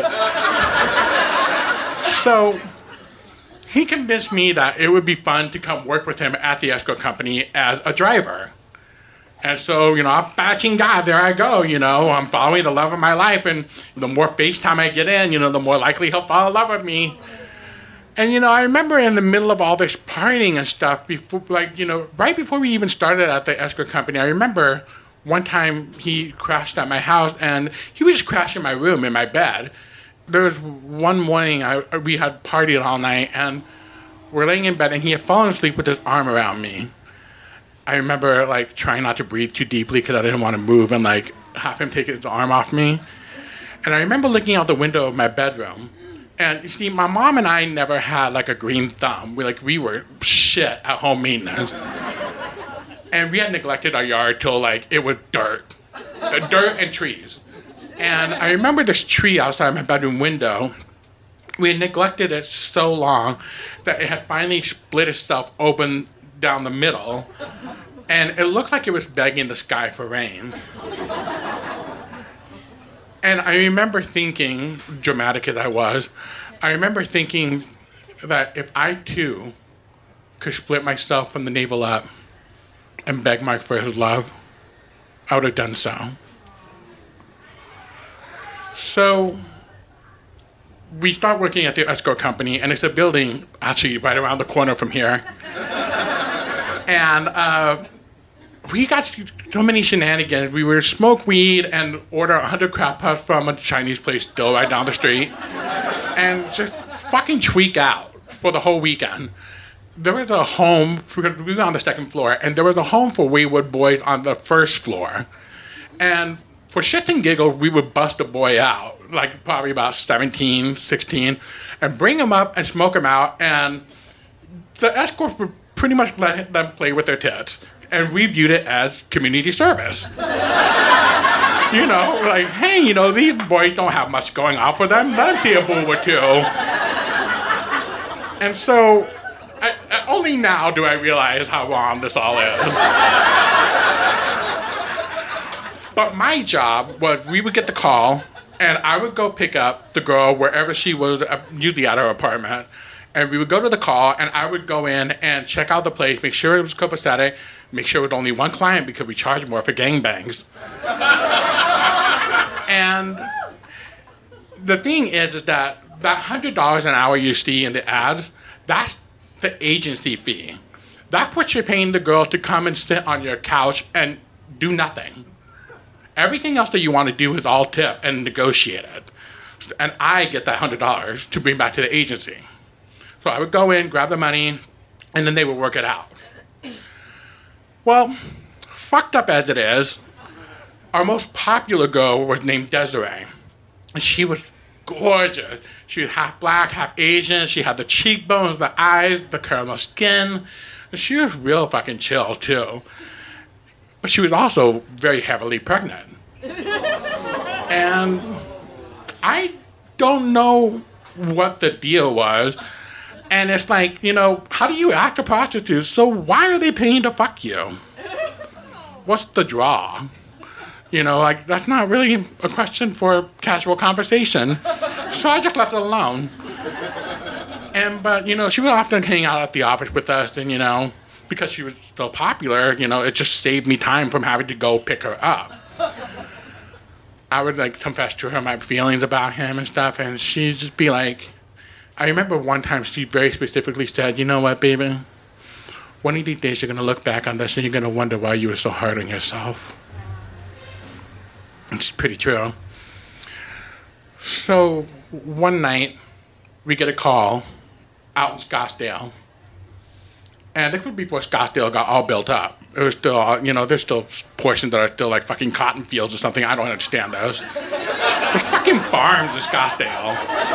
So he convinced me that it would be fun to come work with him at the escort company as a driver. And so, you know, I'm batching God, there I go, you know, I'm following the love of my life, and the more FaceTime I get in, you know, the more likely he'll fall in love with me. And, you know, I remember in the middle of all this partying and stuff, before, like, you know, right before we even started at the escort company, I remember one time he crashed at my house, and he would just crash in my room, in my bed. There was one morning, I, we had partied all night, and we're laying in bed, and he had fallen asleep with his arm around me. I remember, like, trying not to breathe too deeply because I didn't want to move and, like, have him take his arm off me. And I remember looking out the window of my bedroom. And, you see, my mom and I never had, like, a green thumb. We, like, we were shit at home maintenance. And we had neglected our yard till, like, it was dirt. Uh, dirt and trees. And I remember this tree outside my bedroom window. We had neglected it so long that it had finally split itself open down the middle, and it looked like it was begging the sky for rain. And I remember thinking, dramatic as I was, I remember thinking that if I too could split myself from the navel up and beg Mike for his love, I would have done so. So we start working at the escort company, and it's a building actually right around the corner from here. And uh, we got so many shenanigans. We would smoke weed and order one hundred crab puffs from a Chinese place still right down the street. And just fucking tweak out for the whole weekend. There was a home, we were on the second floor, and there was a home for wayward boys on the first floor. And for shits and giggles, we would bust a boy out, like probably about seventeen, sixteen, and bring him up and smoke him out. And the escorts would pretty much let them play with their tits. And we viewed it as community service. You know, like, hey, you know, these boys don't have much going on for them. Let them see a boob or two. And so, I, I, only now do I realize how wrong this all is. But my job was, we would get the call, and I would go pick up the girl wherever she was, usually at her apartment. And we would go to the call, and I would go in and check out the place, make sure it was copacetic, make sure it was only one client because we charge more for gangbangs. And the thing is, is that that one hundred dollars an hour you see in the ads, that's the agency fee. That's what you're paying the girl to come and sit on your couch and do nothing. Everything else that you want to do is all tip and negotiated. And I get that one hundred dollars to bring back to the agency. So I would go in, grab the money, and then they would work it out. Well, fucked up as it is, our most popular girl was named Desiree. And she was gorgeous. She was half black, half Asian. She had the cheekbones, the eyes, the caramel skin. And she was real fucking chill, too. But she was also very heavily pregnant. And I don't know what the deal was. And it's like, you know, how do you act a prostitute? So why are they paying to fuck you? What's the draw? You know, like, that's not really a question for casual conversation. So I just left it alone. And, but, you know, she would often hang out at the office with us, and, you know, because she was still popular, you know, it just saved me time from having to go pick her up. I would, like, confess to her my feelings about him and stuff, and she'd just be like, I remember one time she very specifically said, you know what, baby? one of these days you're going to look back on this and you're going to wonder why you were so hard on yourself. It's pretty true. So one night, we get a call out in Scottsdale. And this was before Scottsdale got all built up. It was still, you know, there's still portions that are still like fucking cotton fields or something. I don't understand those. There's fucking farms in Scottsdale.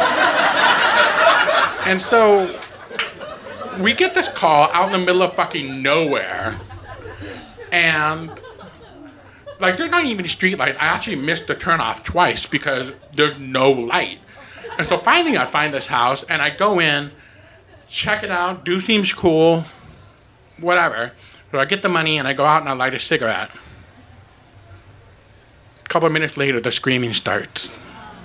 And so we get this call out in the middle of fucking nowhere. And like, there's not even a street light. I actually missed the turnoff twice because there's no light. And so finally I find this house and I go in, check it out, dude seems cool, whatever. So I get the money and I go out and I light a cigarette. A couple of minutes later, the screaming starts.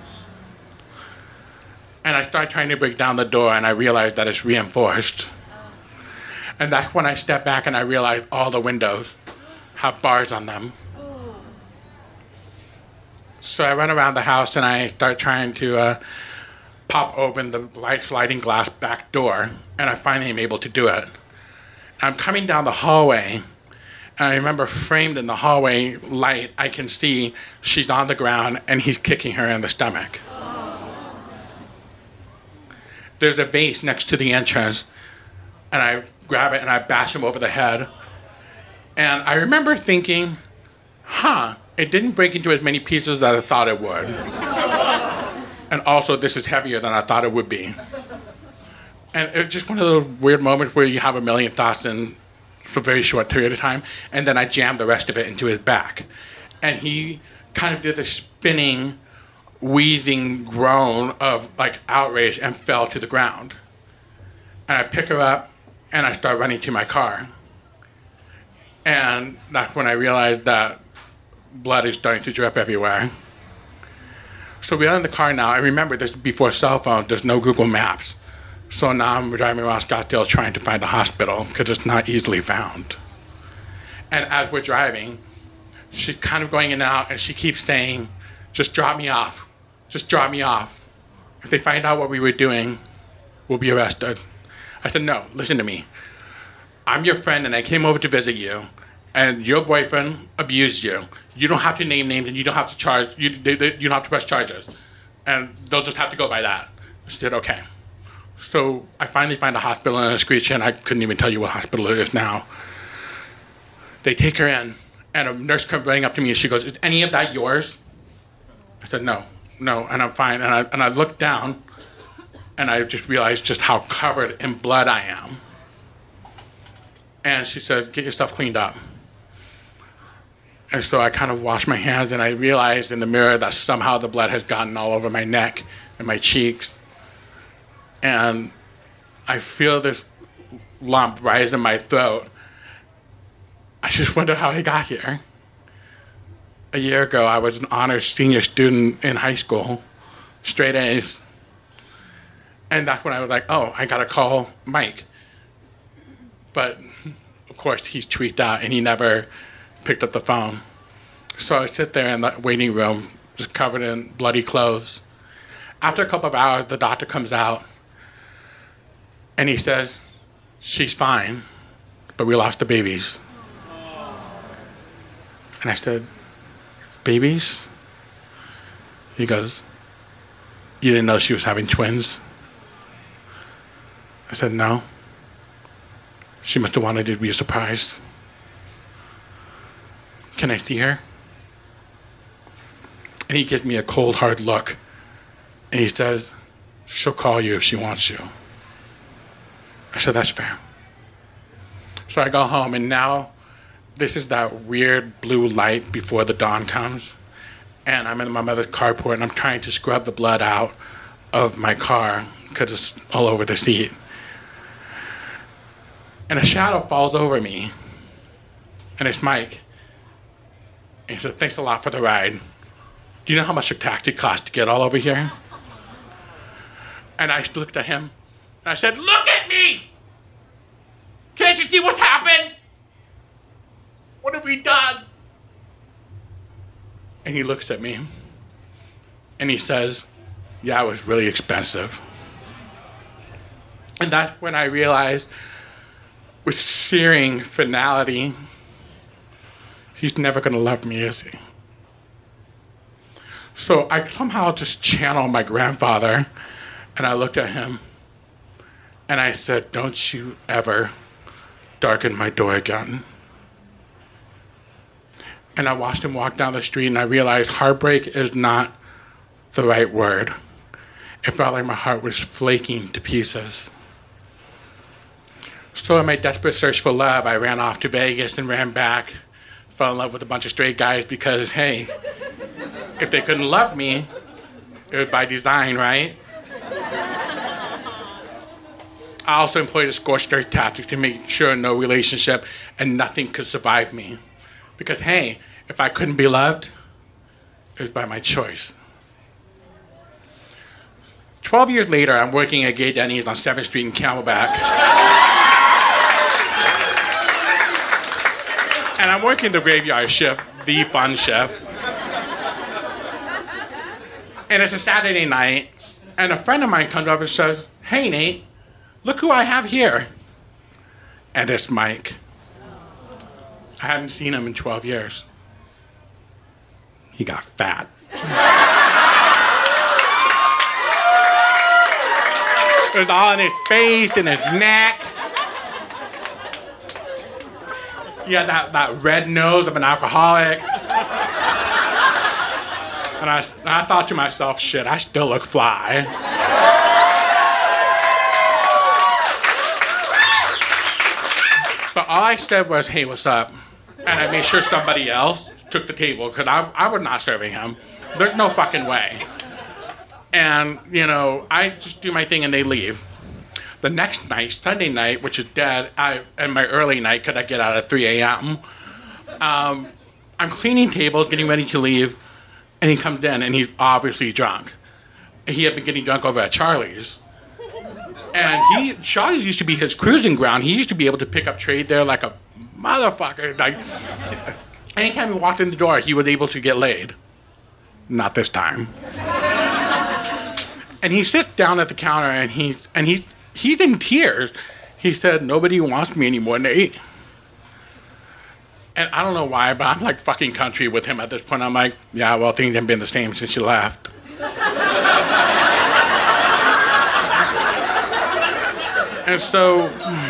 And I start trying to break down the door and I realize that it's reinforced. And that's when I step back and I realize all the windows have bars on them. So I run around the house and I start trying to uh, pop open the light sliding glass back door, and I finally am able to do it. I'm coming down the hallway, and I remember framed in the hallway light, I can see she's on the ground and he's kicking her in the stomach. There's a vase next to the entrance, and I grab it and I bash him over the head. And I remember thinking, huh, it didn't break into as many pieces as I thought it would. And also, this is heavier than I thought it would be. And it's just one of those weird moments where you have a million thoughts in for a very short period of time, and then I jammed the rest of it into his back. And he kind of did this spinning, wheezing groan of like outrage and fell to the ground. And I pick her up, and I start running to my car. And that's when I realized that blood is starting to drip everywhere. So we're in the car now. I remember this before cell phones, there's no Google Maps. So now I'm driving around Scottsdale trying to find a hospital because it's not easily found. And as we're driving, she's kind of going in and out, and she keeps saying, just drop me off. Just drop me off. If they find out what we were doing, we'll be arrested. I said, no, listen to me. I'm your friend, and I came over to visit you, and your boyfriend abused you. You don't have to name names, and you don't have to charge. You, they, they, you don't have to press charges, and they'll just have to go by that. I said, okay. So I finally find a hospital in Esqueecha, and I couldn't even tell you what hospital it is now. They take her in, and a nurse comes running up to me, and she goes, is any of that yours? I said, no, no, and I'm fine. And I, and I looked down, and I just realized just how covered in blood I am. And she said, get yourself cleaned up. And so I kind of washed my hands, and I realized in the mirror that somehow the blood has gotten all over my neck and my cheeks. And I feel this lump rise in my throat. I just wonder how I got here. A year ago, I was an honors senior student in high school, straight A's. And that's when I was like, oh, I gotta call Mike. But, of course, he's tweaked out, and he never picked up the phone. So I sit there in the waiting room, just covered in bloody clothes. After a couple of hours, the doctor comes out, and he says, she's fine, but we lost the babies. And I said, babies? He goes, you didn't know she was having twins? I said, no. She must have wanted it to be a surprise. Can I see her? And he gives me a cold, hard look. And he says, she'll call you if she wants you. I said, that's fair. So I go home, and now this is that weird blue light before the dawn comes. And I'm in my mother's carport, and I'm trying to scrub the blood out of my car because it's all over the seat. And a shadow falls over me, and it's Mike. And he said, thanks a lot for the ride. Do you know how much a taxi costs to get all over here? And I looked at him, and I said, look at me! Can't you see what's happened? What have we done? And he looks at me, and he says, yeah, it was really expensive. And that's when I realized with searing finality, he's never going to love me, is he? So I somehow just channeled my grandfather, and I looked at him, and I said, don't you ever darken my door again. And I watched him walk down the street, and I realized heartbreak is not the right word. It felt like my heart was flaking to pieces. So in my desperate search for love, I ran off to Vegas and ran back, fell in love with a bunch of straight guys because, hey, if they couldn't love me, it was by design, right? I also employed a scorched earth tactic to make sure no relationship and nothing could survive me. Because, hey, if I couldn't be loved, it was by my choice. Twelve years later, I'm working at Gay Denny's on seventh Street in Camelback. And I'm working the graveyard shift, the fun shift. And it's a Saturday night, and a friend of mine comes up and says, hey, Nate, look who I have here. And it's Mike. I haven't seen him in twelve years. He got fat. It was all in his face and his neck. He had that, that red nose of an alcoholic. And I, and I thought to myself, shit, I still look fly. But all I said was, hey, what's up? And I made sure somebody else took the table, because I, I was not serving him. There's no fucking way. And, you know, I just do my thing and they leave. The next night, Sunday night, which is dead, I, and my early night, because I get out at three a.m., um, I'm cleaning tables, getting ready to leave, and he comes in, and he's obviously drunk. He had been getting drunk over at Charlie's. And he, Charlie's used to be his cruising ground. He used to be able to pick up trade there like a motherfucker. Like, anytime he walked in the door, he was able to get laid. Not this time. And he sits down at the counter, and he and he's he's in tears. He said, nobody wants me anymore, Nate. And I don't know why, but I'm like fucking country with him at this point. I'm like, yeah, well, things haven't been the same since you left. And so,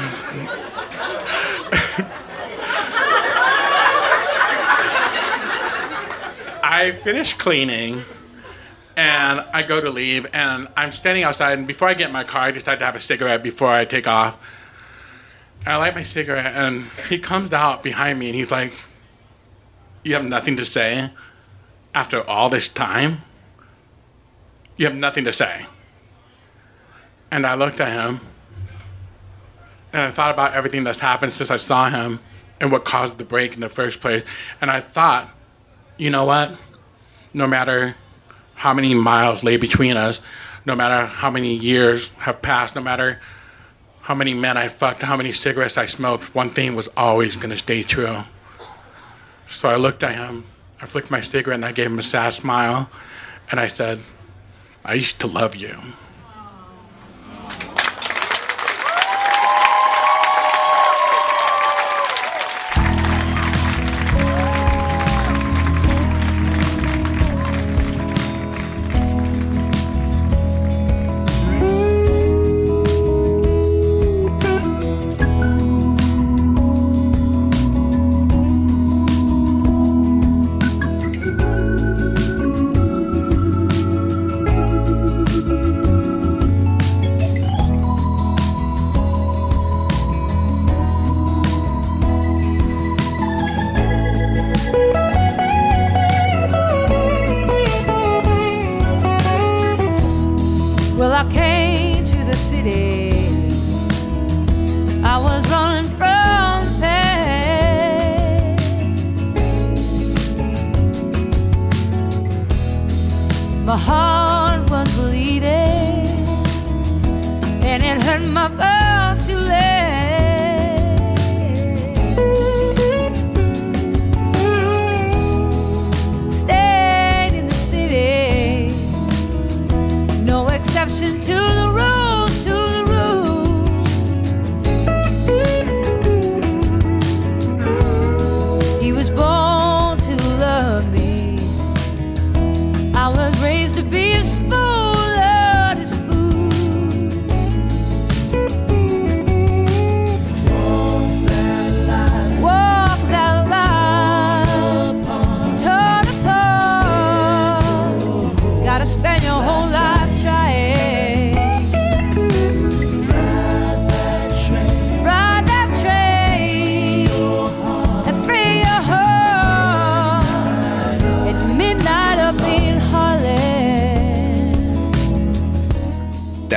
I finish cleaning, and I go to leave, and I'm standing outside, and before I get in my car, I decide to have a cigarette before I take off. And I light my cigarette, and he comes out behind me, and he's like, you have nothing to say after all this time? You have nothing to say. And I looked at him, and I thought about everything that's happened since I saw him and what caused the break in the first place. And I thought, you know what? No matter how many miles lay between us, no matter how many years have passed, no matter how many men I fucked, how many cigarettes I smoked, one thing was always going to stay true. So I looked at him, I flicked my cigarette, and I gave him a sad smile, and I said, I used to love you. Exception to the rules, to the rules.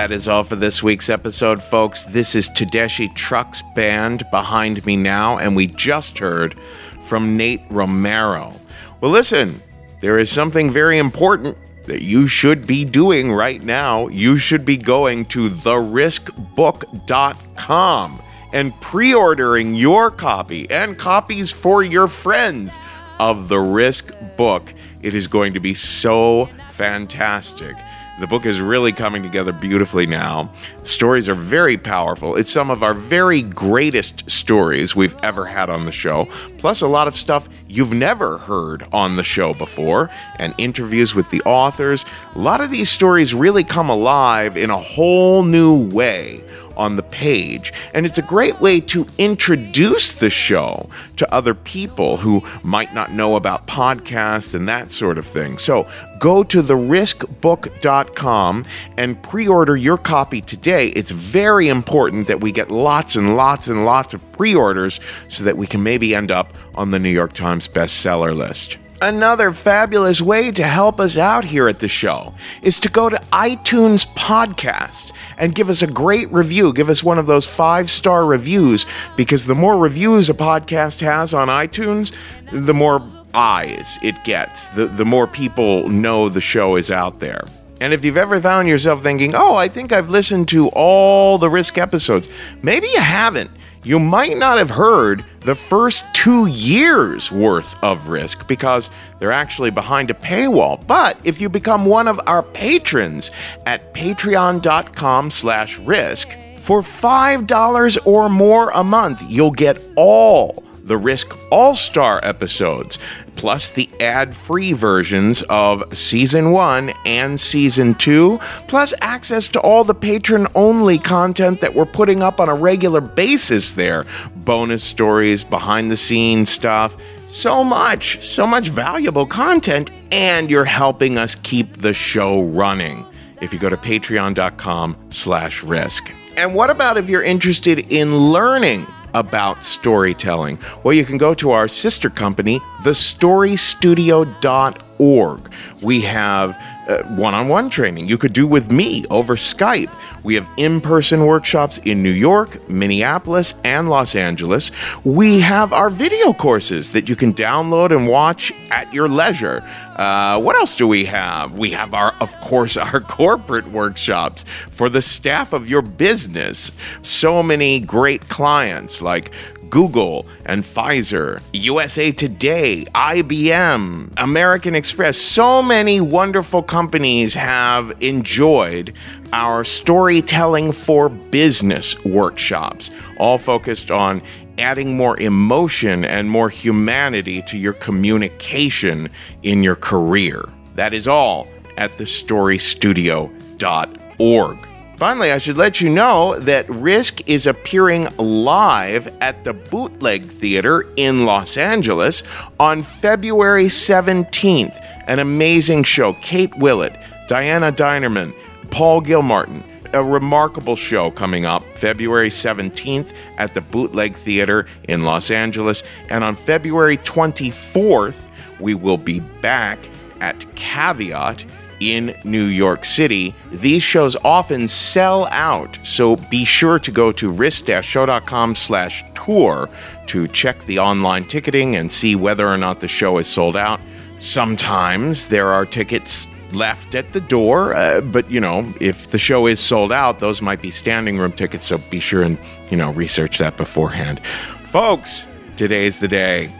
that is all for this week's episode, folks. This is Tedeschi Trucks Band behind me now, and we just heard from Nate Romero. Well, listen, there is something very important that you should be doing right now. You should be going to the risk book dot com and pre-ordering your copy and copies for your friends of The Risk Book. It is going to be so fantastic. The book is really coming together beautifully now. Stories are very powerful. It's some of our very greatest stories we've ever had on the show, plus a lot of stuff you've never heard on the show before, and interviews with the authors. A lot of these stories really come alive in a whole new way on the page, and it's a great way to introduce the show to other people who might not know about podcasts and that sort of thing. So go to the risk book dot com and pre-order your copy today. It's very important that we get lots and lots and lots of pre-orders so that we can maybe end up on the New York Times bestseller list. Another fabulous way to help us out here at the show is to go to iTunes Podcast and give us a great review. Give us one of those five-star reviews, because the more reviews a podcast has on iTunes, the more eyes it gets, the, the more people know the show is out there. And if you've ever found yourself thinking, oh, I think I've listened to all the Risk episodes, maybe you haven't. You might not have heard the first two years worth of Risk because they're actually behind a paywall. But if you become one of our patrons at patreon dot com slash risk, for five dollars or more a month, you'll get all the Risk All-Star episodes, plus the ad-free versions of Season one and Season two, plus access to all the patron-only content that we're putting up on a regular basis there. Bonus stories, behind-the-scenes stuff, so much, so much valuable content, and you're helping us keep the show running if you go to patreon dot com slash risk. And what about if you're interested in learning about storytelling? Well, you can go to our sister company, the story studio dot org. We have uh, one-on-one training you could do with me over Skype. We have in-person workshops in New York, Minneapolis, and Los Angeles. We have our video courses that you can download and watch at your leisure. Uh, what else do we have? We have, our, of course, our corporate workshops for the staff of your business. So many great clients like Google and Pfizer, U S A Today, I B M, American Express. So many wonderful companies have enjoyed our storytelling for business workshops, all focused on adding more emotion and more humanity to your communication in your career. That is all at the story studio dot org. Finally, I should let you know that Risk is appearing live at the Bootleg Theater in Los Angeles on February seventeenth. An amazing show. Kate Willett, Diana Dinerman, Paul Gilmartin. A remarkable show coming up February seventeenth at the Bootleg Theater in Los Angeles. And on February twenty-fourth, we will be back at Caveat in New York City. These shows often sell out, so be sure to go to risk dash show dot com slash tour to check the online ticketing and see whether or not the show is sold out. Sometimes there are tickets left at the door, uh, but, you know, if the show is sold out, those might be standing room tickets, so be sure and, you know, research that beforehand. Folks, today's the day.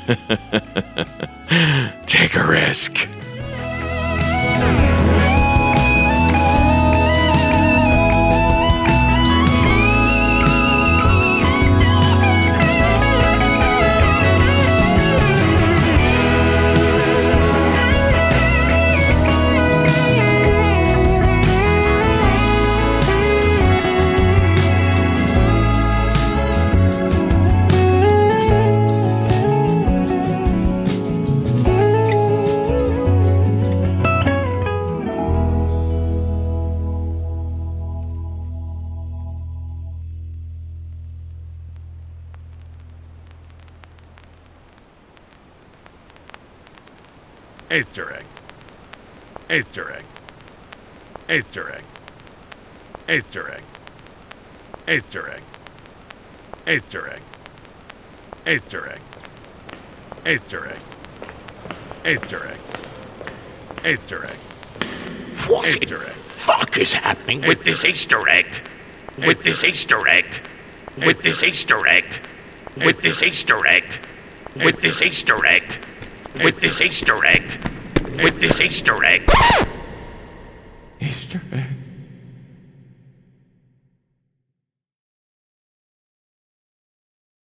Take a risk. Easter egg. Easter egg. Easter egg. Easter egg. Easter egg. Easter egg. Easter egg. Easter egg. Easter egg. Easter egg. What in the fuck is happening with this Easter egg? With this Easter egg? With this Easter egg? With this Easter egg? With this Easter egg? With this Easter egg? With this Easter egg? Easter egg.